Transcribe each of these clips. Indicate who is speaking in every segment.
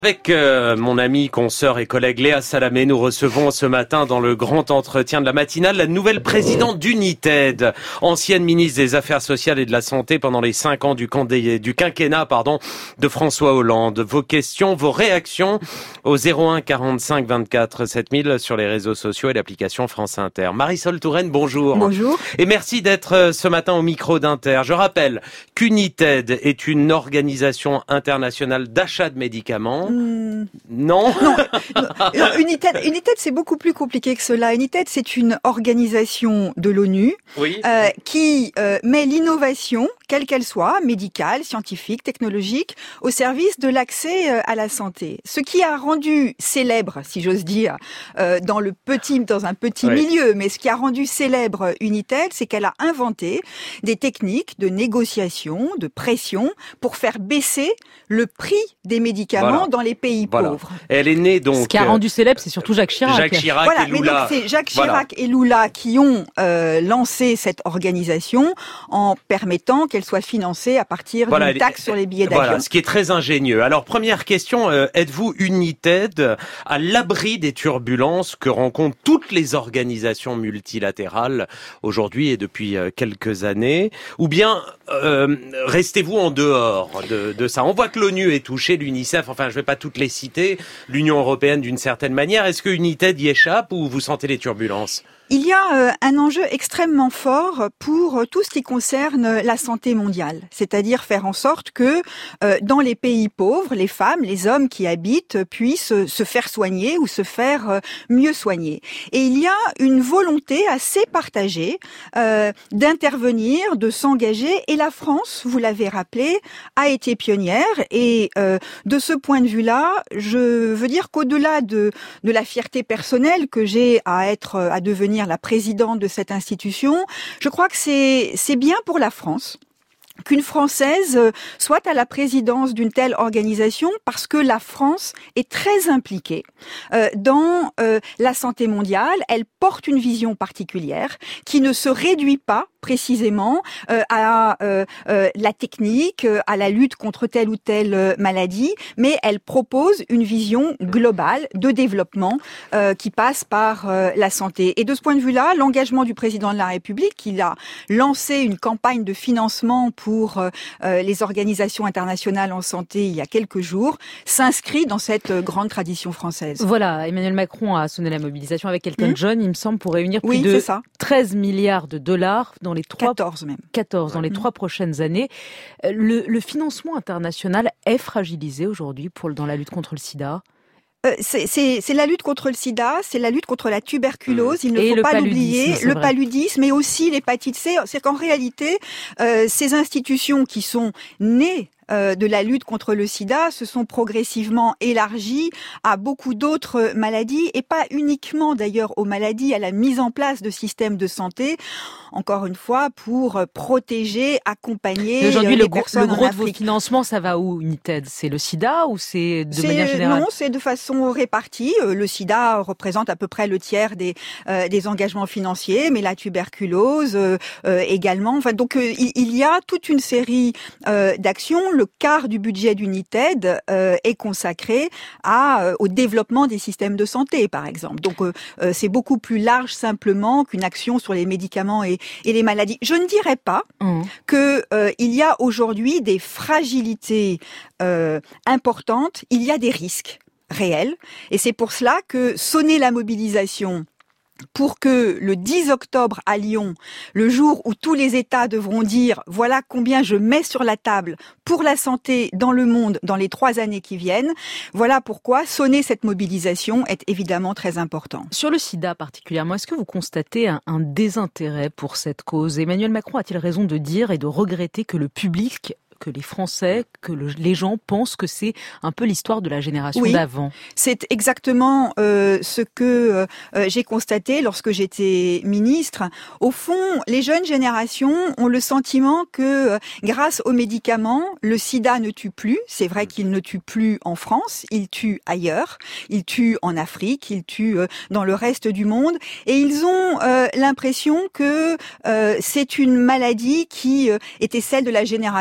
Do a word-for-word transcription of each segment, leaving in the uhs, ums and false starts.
Speaker 1: Avec euh, mon amie, consoeur et collègue Léa Salamé, nous recevons ce matin dans le grand entretien de la matinale la nouvelle présidente d'United, ancienne ministre des Affaires sociales et de la Santé pendant les cinq ans du, candé, du quinquennat pardon, de François Hollande. Vos questions, vos réactions au zéro un quarante-cinq vingt-quatre sept mille sur les réseaux sociaux et l'application France Inter. Marisol Touraine, bonjour.
Speaker 2: Bonjour.
Speaker 1: Et merci d'être ce matin au micro d'Inter. Je rappelle qu'United est une organisation internationale d'achat de médicaments.
Speaker 2: Mmh.
Speaker 1: Non.
Speaker 2: Non, non United, United c'est beaucoup plus compliqué que cela. United, c'est une organisation de l'ONU
Speaker 1: oui.
Speaker 2: euh, qui euh, met l'innovation, quelle qu'elle soit, médicale, scientifique, technologique, au service de l'accès euh, à la santé. Ce qui a rendu célèbre, si j'ose dire, euh, dans le petit, dans un petit oui. milieu, mais ce qui a rendu célèbre United, c'est qu'elle a inventé des techniques de négociation, de pression, pour faire baisser le prix des médicaments voilà. dans les pays
Speaker 1: voilà.
Speaker 2: pauvres.
Speaker 1: Elle est née donc...
Speaker 3: Ce qui a rendu célèbre, c'est surtout Jacques Chirac.
Speaker 1: Jacques Chirac
Speaker 2: voilà,
Speaker 1: et Lula.
Speaker 2: Mais donc c'est Jacques Chirac voilà. et Lula qui ont euh, lancé cette organisation en permettant qu'elle soit financée à partir voilà, d'une taxe sur les billets d'avion.
Speaker 1: Voilà, ce qui est très ingénieux. Alors première question, euh, êtes-vous United à l'abri des turbulences que rencontrent toutes les organisations multilatérales aujourd'hui et depuis euh, quelques années, ou bien euh, restez-vous en dehors de, de ça? On voit que l'ONU est touchée, l'UNICEF, enfin je vais pas toutes les citer, l'Union européenne d'une certaine manière. Est-ce que United y échappe ou vous sentez les turbulences?
Speaker 2: Il y a euh, un enjeu extrêmement fort pour euh, tout ce qui concerne la santé mondiale, c'est-à-dire faire en sorte que euh, dans les pays pauvres, les femmes, les hommes qui habitent puissent euh, se faire soigner ou se faire euh, mieux soigner. Et il y a une volonté assez partagée euh, d'intervenir, de s'engager, et la France, vous l'avez rappelé, a été pionnière. Et euh, de ce point de vue-là, je veux dire qu'au-delà de, de la fierté personnelle que j'ai à être, à devenir la présidente de cette institution, je crois que c'est c'est bien pour la France qu'une Française soit à la présidence d'une telle organisation, parce que la France est très impliquée euh, dans euh, la santé mondiale. Elle porte une vision particulière qui ne se réduit pas précisément euh, à euh, euh, la technique, euh, à la lutte contre telle ou telle euh, maladie, mais elle propose une vision globale de développement euh, qui passe par euh, la santé. Et de ce point de vue-là, l'engagement du président de la République, il a lancé une campagne de financement pour euh, les organisations internationales en santé il y a quelques jours, s'inscrit dans cette euh, grande tradition française.
Speaker 3: Voilà, Emmanuel Macron a sonné la mobilisation avec Elton mmh. John, il me semble, pour réunir plus
Speaker 2: oui,
Speaker 3: de
Speaker 2: ça.
Speaker 3: treize milliards de dollars dans les trois
Speaker 2: quatorze même.
Speaker 3: quatorze dans les mmh. trois prochaines années. Le, le financement international est fragilisé aujourd'hui pour dans la lutte contre le sida.
Speaker 2: Euh, c'est, c'est, c'est la lutte contre le sida, c'est la lutte contre la tuberculose, il ne
Speaker 3: et
Speaker 2: faut pas
Speaker 3: paludisme,
Speaker 2: l'oublier, le
Speaker 3: vrai.
Speaker 2: paludisme, mais aussi l'hépatite C. C'est qu'en réalité, euh, ces institutions qui sont nées Euh, de la lutte contre le sida se sont progressivement élargies à beaucoup d'autres maladies, et pas uniquement d'ailleurs aux maladies, à la mise en place de systèmes de santé, encore une fois, pour protéger, accompagner
Speaker 3: aujourd'hui,
Speaker 2: les
Speaker 3: le
Speaker 2: personnes
Speaker 3: gros, le gros
Speaker 2: en
Speaker 3: de vos
Speaker 2: Afrique.
Speaker 3: financements, ça va où, United? C'est le sida ou c'est de
Speaker 2: c'est,
Speaker 3: manière générale?
Speaker 2: Non, c'est de façon répartie. Le sida représente à peu près le tiers des, euh, des engagements financiers, mais la tuberculose euh, euh, également. Enfin, donc euh, il, il y a toute une série euh, d'actions. Le quart du budget d'United euh, est consacré à, euh, au développement des systèmes de santé, par exemple. Donc euh, euh, c'est beaucoup plus large simplement qu'une action sur les médicaments et, et les maladies. Je ne dirais pas mmh. que euh, il y a aujourd'hui des fragilités euh, importantes, il y a des risques réels, et c'est pour cela que sonner la mobilisation pour que le dix octobre à Lyon, le jour où tous les États devront dire voilà combien je mets sur la table pour la santé dans le monde dans les trois années qui viennent, voilà pourquoi sonner cette mobilisation est évidemment très important.
Speaker 3: Sur le sida particulièrement, est-ce que vous constatez un, un désintérêt pour cette cause? Emmanuel Macron a-t-il raison de dire et de regretter que le public, que les Français, que le, les gens pensent que c'est un peu l'histoire de la génération
Speaker 2: oui,
Speaker 3: d'avant?
Speaker 2: C'est exactement euh, ce que euh, j'ai constaté lorsque j'étais ministre. Au fond, les jeunes générations ont le sentiment que euh, grâce aux médicaments, le sida ne tue plus. C'est vrai qu'il ne tue plus en France, il tue ailleurs, il tue en Afrique, il tue euh, dans le reste du monde. Et ils ont euh, l'impression que euh, c'est une maladie qui euh, était celle de la génération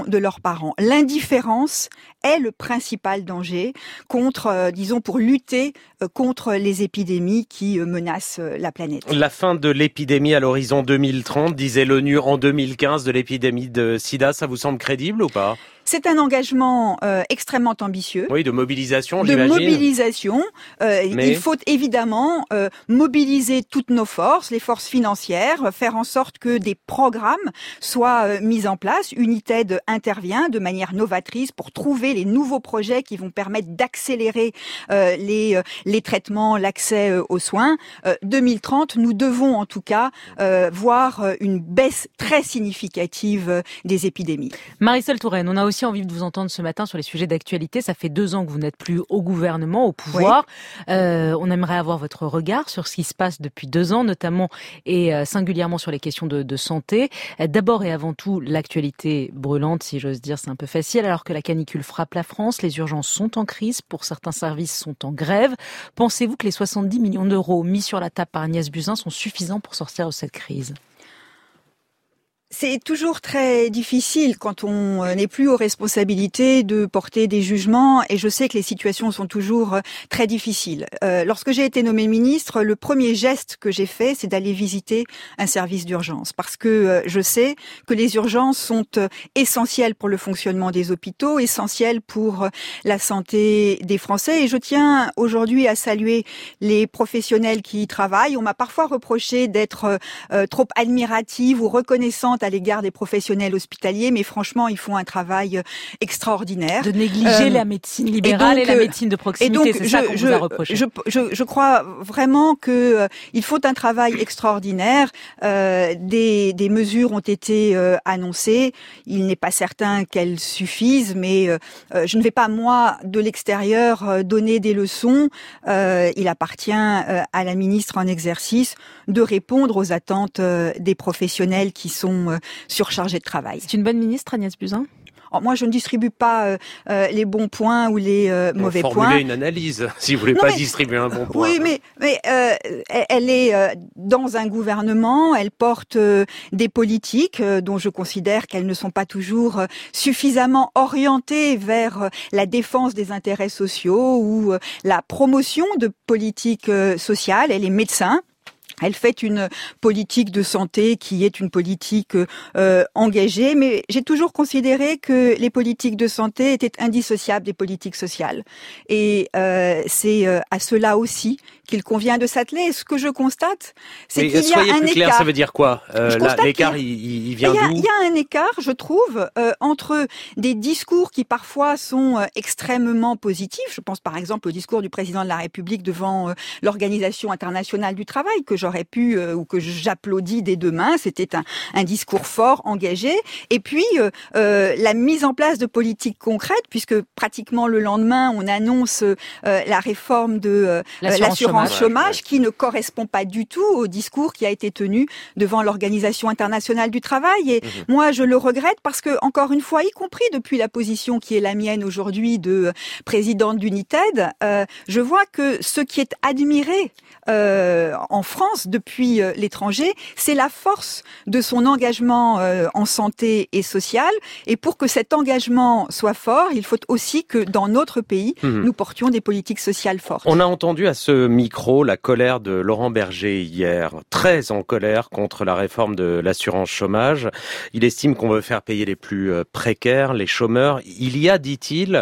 Speaker 2: de leurs parents. L'indifférence est le principal danger contre, euh, disons, pour lutter euh, contre les épidémies qui euh, menacent euh, la planète.
Speaker 1: La fin de l'épidémie à l'horizon deux mille trente, disait l'ONU en deux mille quinze, de l'épidémie de sida, ça vous semble crédible ou pas ?
Speaker 2: C'est un engagement euh, extrêmement ambitieux.
Speaker 1: Oui, de mobilisation,
Speaker 2: de
Speaker 1: j'imagine.
Speaker 2: De mobilisation. Euh,
Speaker 1: Mais...
Speaker 2: Il faut évidemment euh, mobiliser toutes nos forces, les forces financières, faire en sorte que des programmes soient euh, mis en place. United intervient de manière novatrice pour trouver les nouveaux projets qui vont permettre d'accélérer euh, les, euh, les traitements, l'accès euh, aux soins. Euh, deux mille trente, nous devons en tout cas euh, voir une baisse très significative euh, des épidémies.
Speaker 3: Marisol Touraine, on a aussi envie de vous entendre ce matin sur les sujets d'actualité. Ça fait deux ans que vous n'êtes plus au gouvernement, au pouvoir. Oui. Euh, on aimerait avoir votre regard sur ce qui se passe depuis deux ans, notamment et euh, singulièrement sur les questions de, de santé. Euh, d'abord et avant tout, l'actualité brûlante, si j'ose dire, c'est un peu facile. Alors que la canicule frappe la France, les urgences sont en crise, pour certains services sont en grève. Pensez-vous que les soixante-dix millions d'euros mis sur la table par Agnès Buzyn sont suffisants pour sortir de cette crise ?
Speaker 2: C'est toujours très difficile quand on n'est plus aux responsabilités de porter des jugements, et je sais que les situations sont toujours très difficiles. Euh, lorsque j'ai été nommée ministre, le premier geste que j'ai fait, c'est d'aller visiter un service d'urgence, parce que euh, je sais que les urgences sont essentielles pour le fonctionnement des hôpitaux, essentielles pour la santé des Français, et je tiens aujourd'hui à saluer les professionnels qui y travaillent. On m'a parfois reproché d'être euh, trop admirative ou reconnaissante à l'égard des professionnels hospitaliers, mais franchement, ils font un travail extraordinaire.
Speaker 3: De négliger euh, la médecine libérale et, donc, et la médecine de proximité, c'est je, ça qu'on
Speaker 2: je,
Speaker 3: vous a reproché.
Speaker 2: Je, je, je crois vraiment que euh, ils font un travail extraordinaire. Euh, des, des mesures ont été euh, annoncées. Il n'est pas certain qu'elles suffisent, mais euh, je ne vais pas, moi, de l'extérieur, euh, donner des leçons. Euh, il appartient euh, à la ministre en exercice de répondre aux attentes euh, des professionnels qui sont euh, surchargés de travail.
Speaker 3: C'est une bonne ministre, Agnès Buzyn ?
Speaker 2: Alors moi, je ne distribue pas euh, euh, les bons points ou les euh, mauvais
Speaker 1: points.
Speaker 2: Formulez
Speaker 1: une analyse, si vous voulez
Speaker 2: non,
Speaker 1: pas
Speaker 2: mais,
Speaker 1: distribuer un bon point.
Speaker 2: Oui, mais, mais euh, elle est euh, dans un gouvernement, elle porte euh, des politiques euh, dont je considère qu'elles ne sont pas toujours euh, suffisamment orientées vers euh, la défense des intérêts sociaux ou euh, la promotion de politiques euh, sociales. Elle est médecin. Elle fait une politique de santé qui est une politique euh, engagée, mais j'ai toujours considéré que les politiques de santé étaient indissociables des politiques sociales. Et euh, c'est euh, à cela aussi qu'il convient de s'atteler. Et ce que je constate, c'est mais qu'il y a un
Speaker 1: plus clair,
Speaker 2: écart.
Speaker 1: Ça veut dire quoi euh, là, l'écart, il, il vient d'où ?
Speaker 2: Il y a un écart, je trouve, euh, entre des discours qui parfois sont euh, extrêmement positifs. Je pense par exemple au discours du président de la République devant euh, l'Organisation internationale du travail, que j'aurais pu euh, ou que j'applaudis dès demain. C'était un, un discours fort, engagé. Et puis euh, euh, la mise en place de politiques concrètes, puisque pratiquement le lendemain, on annonce euh, la réforme de euh, l'assurance chômage, chômage ouais. qui ne correspond pas du tout au discours qui a été tenu devant l'Organisation internationale du travail. Et mmh. moi, je le regrette parce que, encore une fois, y compris depuis la position qui est la mienne aujourd'hui de présidente d'United, euh, je vois que ce qui est admiré euh, en France depuis euh, l'étranger, c'est la force de son engagement euh, en santé et sociale. Et pour que cet engagement soit fort, il faut aussi que dans notre pays, mmh. nous portions des politiques sociales fortes.
Speaker 1: On a entendu à ce micro la colère de Laurent Berger hier, très en colère contre la réforme de l'assurance chômage. Il estime qu'on veut faire payer les plus précaires, les chômeurs. Il y a, dit-il,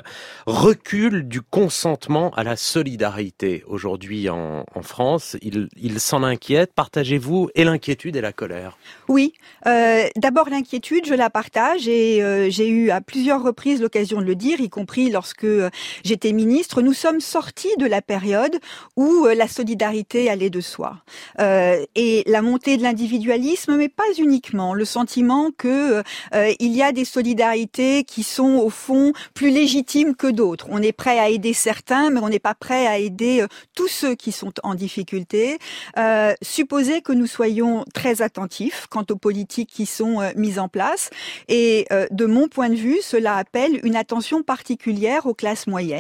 Speaker 1: recul du consentement à la solidarité aujourd'hui en, en France. Il, il s'en inquiète. Partagez-vous et l'inquiétude et la colère ?
Speaker 2: Oui, euh, d'abord l'inquiétude, je la partage et euh, j'ai eu à plusieurs reprises l'occasion de le dire, y compris lorsque euh, j'étais ministre. Nous sommes sortis de la période où euh, la solidarité allait de soi. Euh, et la montée de l'individualisme, mais pas uniquement. Le sentiment que euh, il y a des solidarités qui sont au fond plus légitimes que d'autres. On est prêt à aider certains, mais on n'est pas prêt à aider euh, tous ceux qui sont en difficulté. Euh, supposer que nous soyons très attentifs quant aux politiques qui sont euh, mises en place. Et euh, de mon point de vue, cela appelle une attention particulière aux classes moyennes.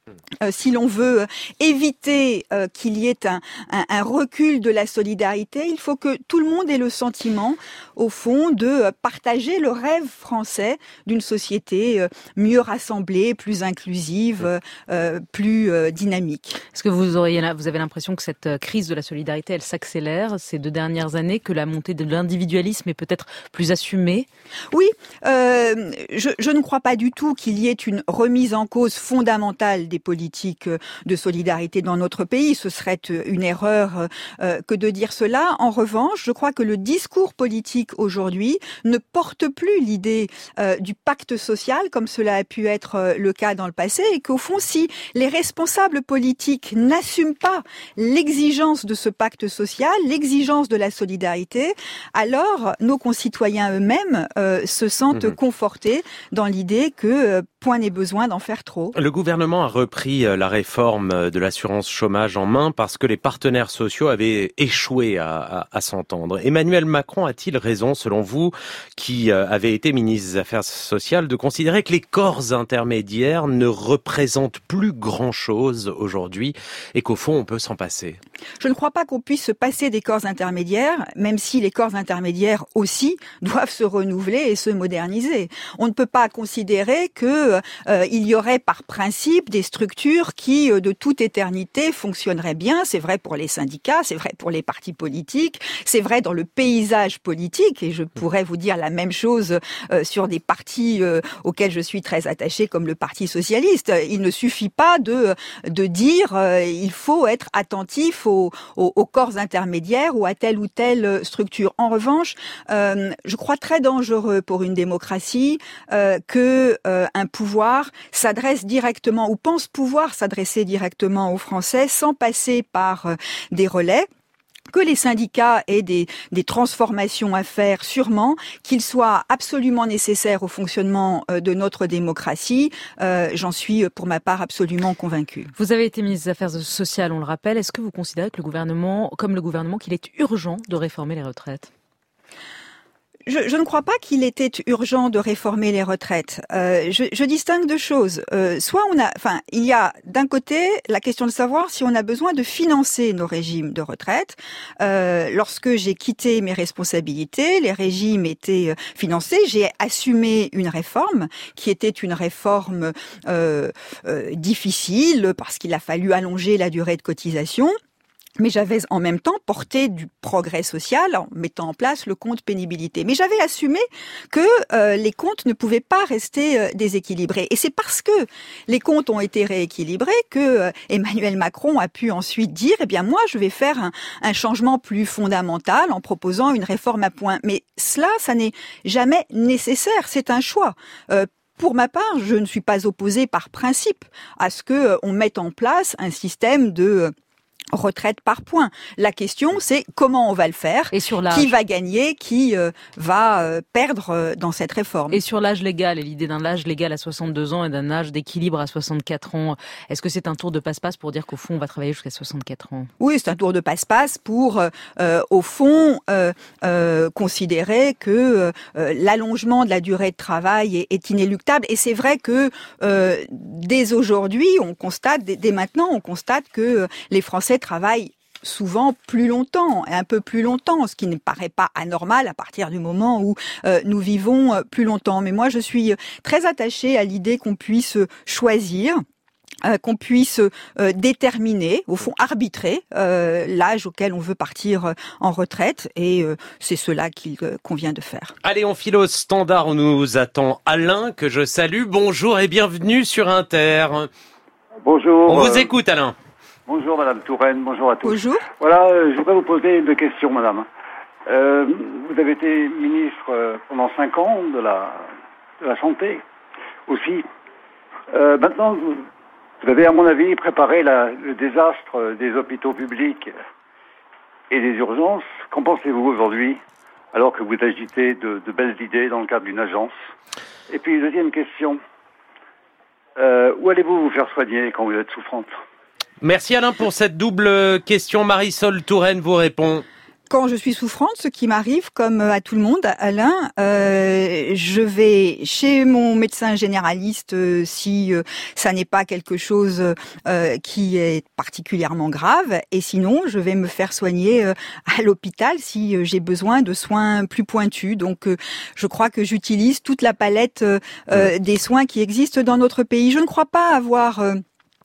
Speaker 2: Euh, si l'on veut éviter euh, qu'il y ait un, un, un recul de la solidarité, il faut que tout le monde ait le sentiment, au fond, de partager le rêve français d'une société euh, mieux rassemblée, plus inclusive, euh, plus euh, dynamique.
Speaker 3: Est-ce que vous auriez, vous avez l'impression que cette crise de la solidarité, elle s'accélère ces deux dernières années, que la montée de l'individualisme est peut-être plus assumée?
Speaker 2: Oui, euh, je, je ne crois pas du tout qu'il y ait une remise en cause fondamentale des politiques de solidarité dans notre pays. Ce serait une erreur euh, que de dire cela. En revanche, je crois que le discours politique aujourd'hui ne porte plus l'idée euh, du pacte social comme cela a pu être euh, le cas dans le passé, et qu'au fond, si les responsables politiques n'assument pas l'exigence de ce pacte social, l'exigence de la solidarité, alors nos concitoyens eux-mêmes euh, se sentent mmh. confortés dans l'idée que euh, point n'est besoin d'en faire trop.
Speaker 1: Le gouvernement a repris la réforme de l'assurance chômage en main parce que les partenaires sociaux avaient échoué à, à, à s'entendre. Emmanuel Macron a-t-il raison, selon vous, qui avez été ministre des Affaires sociales, de considérer que les corps intermédiaires ne représentent plus grand-chose aujourd'hui et qu'au fond, on peut s'en passer?
Speaker 2: Je ne crois pas qu'on puisse se passer des corps intermédiaires, même si les corps intermédiaires aussi doivent se renouveler et se moderniser. On ne peut pas considérer que euh, il y aurait par principe des structures qui, euh, de toute éternité, fonctionneraient bien. C'est vrai pour les syndicats, c'est vrai pour les partis politiques, c'est vrai dans le paysage politique, et je pourrais vous dire la même chose euh, sur des partis euh, auxquels je suis très attachée, comme le Parti socialiste. Il ne suffit pas de de dire euh, il faut être attentif aux, aux, aux corps intermédiaires ou à telle ou telle structure. En revanche, euh, je crois très dangereux pour une démocratie euh, que euh, un pouvoir s'adresse directement ou pense pouvoir s'adresser directement aux Français sans passer par euh, des relais. Que les syndicats aient des, des transformations à faire, sûrement, qu'ils soient absolument nécessaires au fonctionnement de notre démocratie, euh, j'en suis pour ma part absolument convaincue.
Speaker 3: Vous avez été ministre des Affaires sociales, on le rappelle. Est-ce que vous considérez que le gouvernement, comme le gouvernement, qu'il est urgent de réformer les retraites ?
Speaker 2: Je, je ne crois pas qu'il était urgent de réformer les retraites. Euh, je, je distingue deux choses. Euh, soit on a, enfin, il y a d'un côté la question de savoir si on a besoin de financer nos régimes de retraite. Euh, lorsque j'ai quitté mes responsabilités, les régimes étaient financés. J'ai assumé une réforme qui était une réforme euh, euh, difficile parce qu'il a fallu allonger la durée de cotisation. Mais j'avais en même temps porté du progrès social en mettant en place le compte pénibilité. Mais j'avais assumé que euh, les comptes ne pouvaient pas rester euh, déséquilibrés. Et c'est parce que les comptes ont été rééquilibrés que euh, Emmanuel Macron a pu ensuite dire « Eh bien moi, je vais faire un, un changement plus fondamental en proposant une réforme à points. » Mais cela, ça n'est jamais nécessaire. C'est un choix. Euh, Pour ma part, je ne suis pas opposée par principe à ce que euh, on mette en place un système de euh, retraite par points. La question, c'est comment on va le faire,
Speaker 3: et sur l'âge,
Speaker 2: qui va gagner, qui euh, va euh, perdre euh, dans cette réforme.
Speaker 3: Et sur l'âge légal, et l'idée d'un âge légal à soixante-deux ans et d'un âge d'équilibre à soixante-quatre ans, est-ce que c'est un tour de passe-passe pour dire qu'au fond, on va travailler jusqu'à soixante-quatre ans?
Speaker 2: Oui, c'est un tour de passe-passe pour, euh, au fond, euh, euh, considérer que euh, l'allongement de la durée de travail est, est inéluctable. Et c'est vrai que euh, dès aujourd'hui, on constate, dès, dès maintenant, on constate que euh, les Français travaillent souvent plus longtemps, un peu plus longtemps, ce qui ne paraît pas anormal à partir du moment où euh, nous vivons plus longtemps. Mais moi, je suis très attachée à l'idée qu'on puisse choisir, euh, qu'on puisse euh, déterminer, au fond arbitrer, euh, l'âge auquel on veut partir en retraite, et euh, c'est cela qu'il euh, convient de faire.
Speaker 1: Allez, on file au standard, on nous attend Alain, que je salue. Bonjour et bienvenue sur Inter.
Speaker 4: Bonjour.
Speaker 1: On
Speaker 4: euh...
Speaker 1: vous écoute, Alain.
Speaker 4: Bonjour Madame Touraine, bonjour à tous.
Speaker 2: Bonjour.
Speaker 4: Voilà, euh, je voudrais vous poser deux questions, Madame. Euh, vous avez été ministre euh, pendant cinq ans de la, de la santé aussi. Euh, maintenant, vous, vous avez, à mon avis, préparé la, le désastre des hôpitaux publics et des urgences. Qu'en pensez-vous aujourd'hui, alors que vous agitez de, de belles idées dans le cadre d'une agence? Et puis, deuxième question, euh, où allez-vous vous faire soigner quand vous êtes souffrante?
Speaker 1: Merci Alain pour cette double question. Marisol Touraine vous répond.
Speaker 2: quand je suis souffrante, ce qui m'arrive comme à tout le monde, Alain, euh, je vais chez mon médecin généraliste euh, si euh, ça n'est pas quelque chose euh, qui est particulièrement grave, et sinon je vais me faire soigner euh, à l'hôpital si euh, j'ai besoin de soins plus pointus. Donc euh, je crois que j'utilise toute la palette euh, euh, des soins qui existent dans notre pays. Je ne crois pas avoir euh,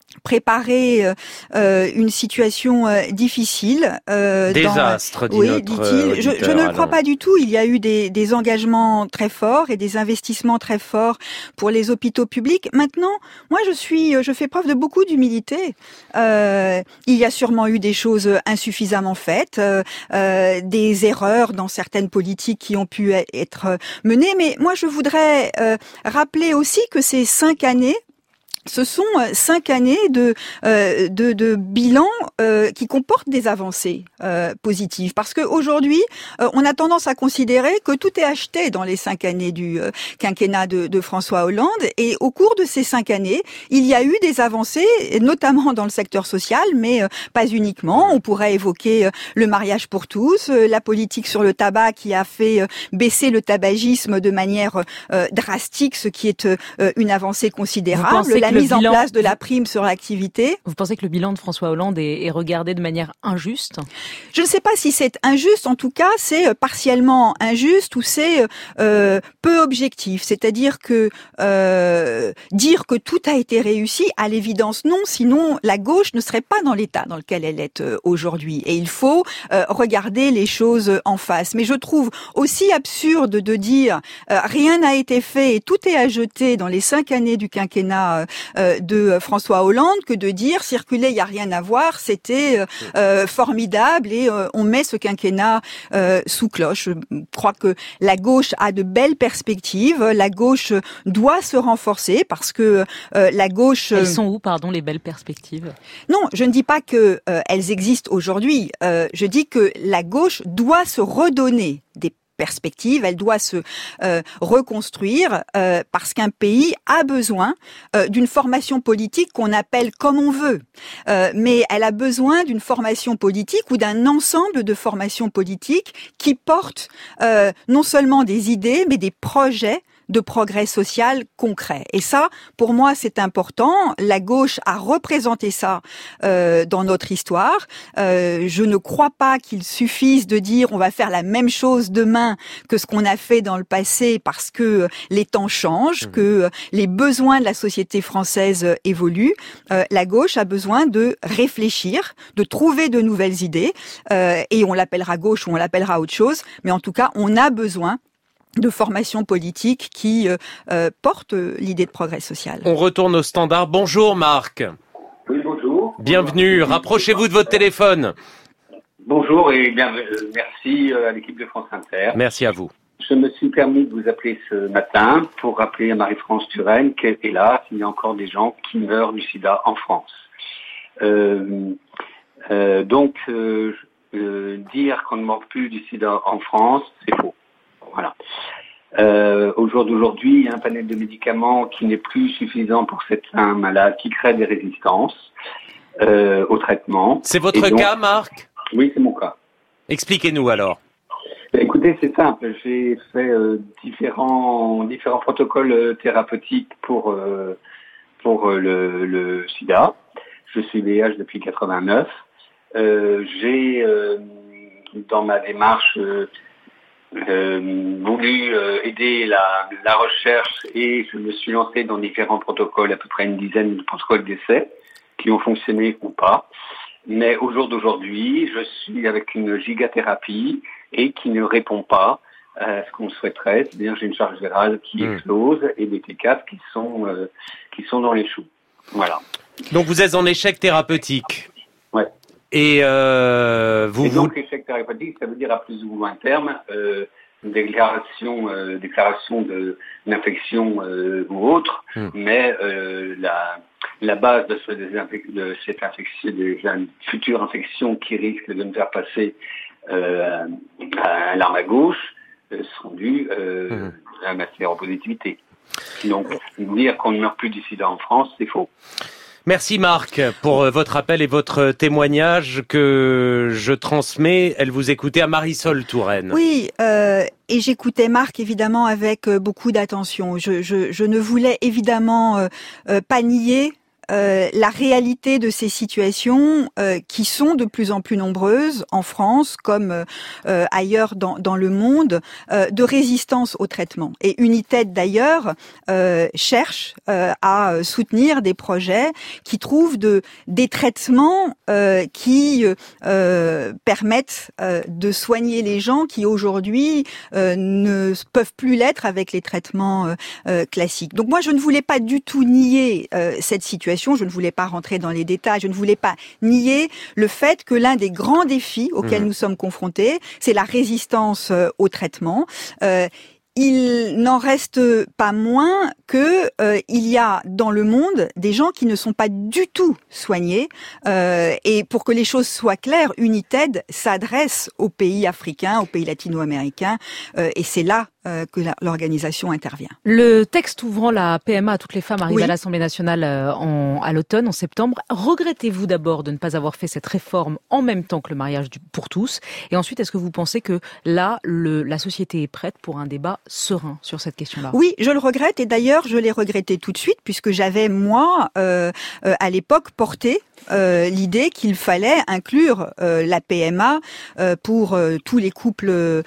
Speaker 2: préparer euh, une situation euh, difficile. Euh,
Speaker 1: Désastre,
Speaker 2: dans...
Speaker 1: dit
Speaker 2: oui,
Speaker 1: notre
Speaker 2: dit-il. Je, je ne le crois pas du tout. Il y a eu des, des engagements très forts et des investissements très forts pour les hôpitaux publics. Maintenant, moi, je suis, je fais preuve de beaucoup d'humilité. Euh, il y a sûrement eu des choses insuffisamment faites, euh, euh, des erreurs dans certaines politiques qui ont pu être menées. Mais moi, je voudrais euh, rappeler aussi que ces cinq années, ce sont cinq années de euh, de, de bilan euh, qui comportent des avancées euh, positives. Parce que aujourd'hui, euh, on a tendance à considérer que tout est acheté dans les cinq années du euh, quinquennat de, de François Hollande. Et au cours de ces cinq années, il y a eu des avancées, notamment dans le secteur social, mais euh, pas uniquement. On pourrait évoquer euh, le mariage pour tous, euh, la politique sur le tabac qui a fait euh, baisser le tabagisme de manière euh, drastique, ce qui est euh, une avancée considérable. La mise en place de la prime sur l'activité.
Speaker 3: Vous pensez que le bilan de François Hollande est, est regardé de manière injuste ?
Speaker 2: Je ne sais pas si c'est injuste. En tout cas, c'est partiellement injuste ou c'est euh, peu objectif. C'est-à-dire que euh, dire que tout a été réussi, à l'évidence non. Sinon, la gauche ne serait pas dans l'état dans lequel elle est euh, aujourd'hui. Et il faut euh, regarder les choses en face. Mais je trouve aussi absurde de dire euh, rien n'a été fait et tout est à jeter dans les cinq années du quinquennat euh, de François Hollande que de dire circuler, il n'y a rien à voir, c'était euh, formidable et euh, on met ce quinquennat euh, sous cloche. Je crois que la gauche a de belles perspectives, la gauche doit se renforcer parce que euh, la gauche...
Speaker 3: Elles sont où, pardon, les belles perspectives ?
Speaker 2: Non, je ne dis pas que euh, elles existent aujourd'hui, euh, je dis que la gauche doit se redonner des perspective, elle doit se euh, reconstruire euh, parce qu'un pays a besoin euh, d'une formation politique qu'on appelle comme on veut. Euh, mais elle a besoin d'une formation politique ou d'un ensemble de formations politiques qui portent euh, non seulement des idées, mais des projets de progrès social concret. Et ça, pour moi, c'est important. La gauche a représenté ça euh, dans notre histoire. Euh, je ne crois pas qu'il suffise de dire on va faire la même chose demain que ce qu'on a fait dans le passé parce que les temps changent, mmh. que les besoins de la société française évoluent. Euh, la gauche a besoin de réfléchir, de trouver de nouvelles idées, euh, et on l'appellera gauche ou on l'appellera autre chose, mais en tout cas, on a besoin de formation politique qui euh, euh, porte l'idée de progrès social.
Speaker 1: On retourne au standard. Bonjour Marc.
Speaker 5: Oui, bonjour.
Speaker 1: Bienvenue. Rapprochez-vous de votre téléphone.
Speaker 5: Bonjour et bien, euh, merci à l'équipe de France Inter.
Speaker 1: Merci à vous.
Speaker 5: Je me suis permis de vous appeler ce matin pour rappeler à Marie-France Turenne qu'hélas, il y a encore des gens qui meurent du sida en France. Euh, euh, donc, euh, euh, dire qu'on ne meurt plus du sida en France, c'est faux. Voilà. Euh, au jour d'aujourd'hui, il y a un panel de médicaments qui n'est plus suffisant pour certains malades, qui crée des résistances euh, au traitement.
Speaker 1: C'est votre donc, cas, Marc ?
Speaker 5: Oui, c'est mon cas.
Speaker 1: Expliquez-nous alors.
Speaker 5: Écoutez, c'est simple. J'ai fait euh, différents différents protocoles euh, thérapeutiques pour euh, pour euh, le, le SIDA. Je suis V I H depuis quatre-vingt-neuf. Euh, j'ai euh, dans ma démarche euh, Euh, voulu euh, aider la, la recherche et je me suis lancé dans différents protocoles, à peu près une dizaine de protocoles d'essai qui ont fonctionné ou pas. Mais au jour d'aujourd'hui, je suis avec une gigathérapie et qui ne répond pas à ce qu'on souhaiterait. C'est-à-dire j'ai une charge virale qui mmh. explose et des T quatre qui sont euh, qui sont dans les choux. Voilà.
Speaker 1: Donc vous êtes en échec thérapeutique.
Speaker 5: Ouais.
Speaker 1: Et euh, vous
Speaker 5: et donc
Speaker 1: vous...
Speaker 5: échec thérapeutique, ça veut dire à plus ou moins terme euh, une déclaration, euh, déclaration de d'infection euh, ou autre, hum. mais euh, la la base de, ce, de cette infection, de une future infection qui risque de me faire passer euh, à l'arme à gauche, euh, sont dues euh, hum. à ma séropositivité. Donc dire qu'on ne meurt plus du sida en France, c'est faux.
Speaker 1: Merci Marc pour votre appel et votre témoignage que je transmets. Elle vous écoutait à Marisol Touraine.
Speaker 2: Oui, euh, et j'écoutais Marc évidemment avec beaucoup d'attention. Je, je, je ne voulais évidemment euh, euh, pas nier Euh, la réalité de ces situations euh, qui sont de plus en plus nombreuses en France comme euh, ailleurs dans, dans le monde, euh, de résistance au traitement. Et United d'ailleurs euh, cherche euh, à soutenir des projets qui trouvent de, des traitements euh, qui euh, permettent euh, de soigner les gens qui aujourd'hui euh, ne peuvent plus l'être avec les traitements euh, euh, classiques. Donc moi je ne voulais pas du tout nier euh, cette situation. Je ne voulais pas rentrer dans les détails, je ne voulais pas nier le fait que l'un des grands défis auxquels mmh. nous sommes confrontés, c'est la résistance euh, au traitement. Euh, Il n'en reste pas moins que euh, il y a dans le monde des gens qui ne sont pas du tout soignés. Euh, et pour que les choses soient claires, United s'adresse aux pays africains, aux pays latino-américains, euh, et c'est là euh, que la, l'organisation intervient.
Speaker 3: Le texte ouvrant la P M A à toutes les femmes arrive
Speaker 2: oui.
Speaker 3: à l'Assemblée nationale en, à l'automne, en septembre. Regrettez-vous d'abord de ne pas avoir fait cette réforme en même temps que le mariage du, pour tous? Et ensuite, est-ce que vous pensez que là, le, la société est prête pour un débat serein sur cette question-là?
Speaker 2: Oui, je le regrette, et d'ailleurs je l'ai regretté tout de suite puisque j'avais moi euh, euh, à l'époque porté euh, l'idée qu'il fallait inclure euh, la P M A euh, pour euh, tous les couples euh,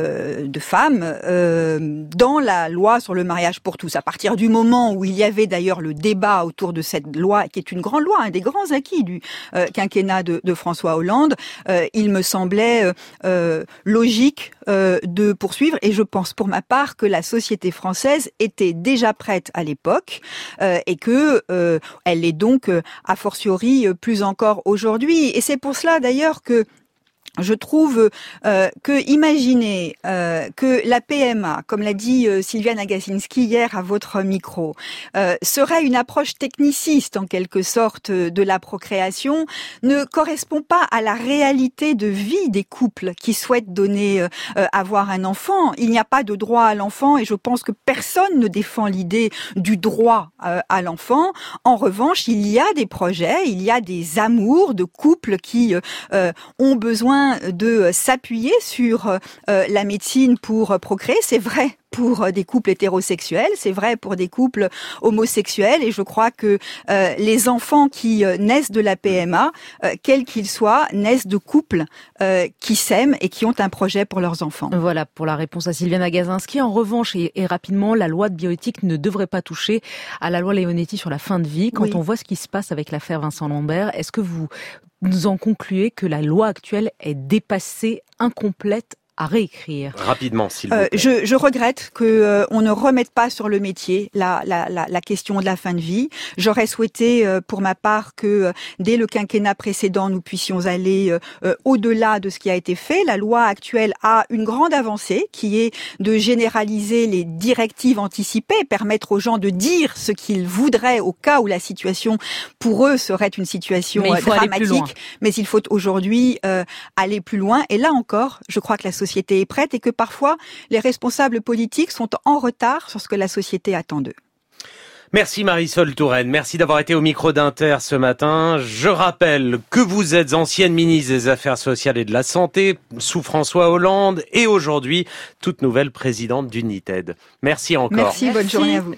Speaker 2: de femmes euh, dans la loi sur le mariage pour tous. À partir du moment où il y avait d'ailleurs le débat autour de cette loi, qui est une grande loi, un des grands acquis du euh, quinquennat de, de François Hollande, euh, il me semblait euh, euh, logique euh, de poursuivre, et je pense pour ma part que la société française était déjà prête à l'époque euh, et que euh, elle est donc euh, a fortiori euh, plus encore aujourd'hui. Et c'est pour cela d'ailleurs que je trouve euh, que imaginer euh, que la P M A, comme l'a dit euh, Sylviane Agacinski hier à votre micro, euh, serait une approche techniciste en quelque sorte de la procréation, ne correspond pas à la réalité de vie des couples qui souhaitent donner, euh, avoir un enfant. Il n'y a pas de droit à l'enfant, et je pense que personne ne défend l'idée du droit euh, à l'enfant. En revanche, il y a des projets, il y a des amours de couples qui euh, ont besoin de s'appuyer sur euh, la médecine pour procréer. C'est vrai pour des couples hétérosexuels, c'est vrai pour des couples homosexuels, et je crois que euh, les enfants qui euh, naissent de la P M A, euh, quels qu'ils soient, naissent de couples euh, qui s'aiment et qui ont un projet pour leurs enfants.
Speaker 3: Voilà pour la réponse à Sylviane Agacinski. En revanche, et, et rapidement, la loi de bioéthique ne devrait pas toucher à la loi Leonetti sur la fin de vie. Quand oui. on voit ce qui se passe avec l'affaire Vincent Lambert, est-ce que vous nous en concluez que la loi actuelle est dépassée, incomplète, à réécrire?
Speaker 1: Rapidement, s'il vous
Speaker 2: plaît.
Speaker 1: Euh,
Speaker 2: je, je regrette que euh, on ne remette pas sur le métier la, la, la, la question de la fin de vie. J'aurais souhaité, euh, pour ma part, que euh, dès le quinquennat précédent, nous puissions aller euh, au-delà de ce qui a été fait. La loi actuelle a une grande avancée, qui est de généraliser les directives anticipées, permettre aux gens de dire ce qu'ils voudraient au cas où la situation pour eux serait une situation
Speaker 3: Mais
Speaker 2: dramatique. Mais il faut aujourd'hui euh, aller plus loin. Et là encore, je crois que la société est prête, et que parfois les responsables politiques sont en retard sur ce que la société attend d'eux.
Speaker 1: Merci Marisol Touraine, merci d'avoir été au micro d'Inter ce matin. Je rappelle que vous êtes ancienne ministre des Affaires sociales et de la Santé sous François Hollande, et aujourd'hui toute nouvelle présidente d'United. Merci encore.
Speaker 2: Merci, bonne
Speaker 3: merci.
Speaker 2: journée à vous.